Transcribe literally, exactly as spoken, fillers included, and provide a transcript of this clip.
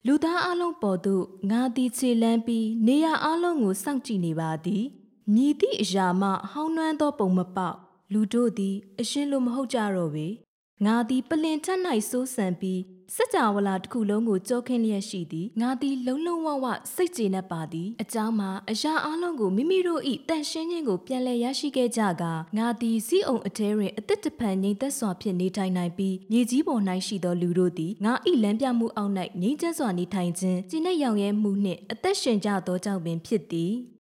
လူသားအလုံးပေါ်သို့ငါသည်ခြေလန်းပြီးနေရအလုံးကိုစောင့်ကြည့်နေပါသည်မြည်သည့်အရာမှဟောင်းနှွမ်းသောပုံမပေါက်လူတို့သည်အရှင်လိုမဟုတ်ကြတော့ပေငါသည်ပလင်ထက်၌စိုးစံပြီးစကြဝဠာတစ်ခုလုံးကိုကြောခင်းလျက်ရှိသည်ငါသည်လုံးလုံးဝဝစိတ်ကျေနပ်ပါသည်အကြောင်းမှာအရာအလုံးကိုမိမိတို့၏တန်ရှင်းခြင်းကိုပြန်လည်ရရှိခဲ့ကြကာငါသည်စီးအောင်အထဲတွင်အသက်တဖန်ငြိမ်သက်စွာဖြင့်နေထိုင်နိုင်ပြီးမြေကြီးပေါ်၌ရှိသောလူတို့သည်ငါ၏လမ်းပြမှုအောက်၌ငြိမ်သက်စွာနေထိုင်ခြင်းကျဉ်းတဲ့ရောင်ရဲမှုနှင့်အသက်ရှင်ကြသောကြောင့်ပင်ဖြစ်သည်